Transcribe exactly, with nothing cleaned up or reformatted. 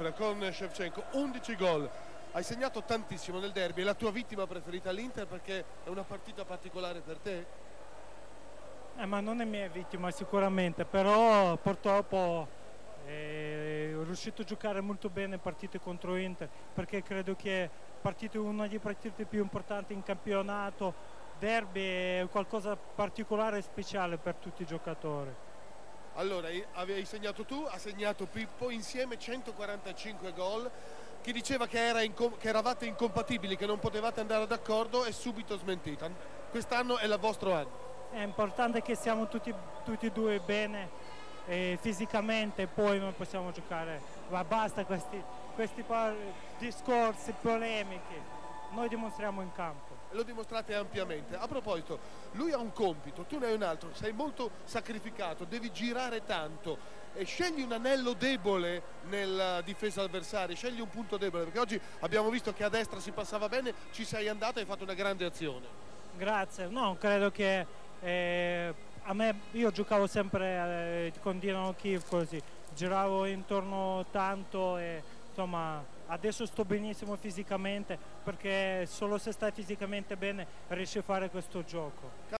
cifra con Shevchenko, undici gol. Hai segnato tantissimo nel derby, è la tua vittima preferita l'Inter perché è una partita particolare per te? Eh, ma non è mia vittima sicuramente, però purtroppo eh, è riuscito a giocare molto bene partite contro Inter, perché credo che partite, una delle partite più importanti in campionato, derby è qualcosa di particolare e speciale per tutti i giocatori. Allora, avevi segnato tu, ha segnato Pippo, insieme centoquarantacinque gol. Chi diceva che, era che eravate incompatibili, che non potevate andare d'accordo, è subito smentita. Quest'anno è il vostro anno. È importante che siamo tutti, tutti e due bene eh, fisicamente, poi noi possiamo giocare. Ma basta questi, questi discorsi, polemiche. Noi dimostriamo in campo. Lo dimostrate ampiamente. A proposito, lui ha un compito, tu ne hai un altro, sei molto sacrificato, devi girare tanto. E scegli un anello debole nella difesa avversaria, scegli un punto debole, perché oggi abbiamo visto che a destra si passava bene, ci sei andato e hai fatto una grande azione. Grazie, no, credo che eh, a me, io giocavo sempre eh, con Dinamo Kiev così, giravo intorno tanto e insomma adesso sto benissimo fisicamente, perché solo se stai fisicamente bene riesci a fare questo gioco.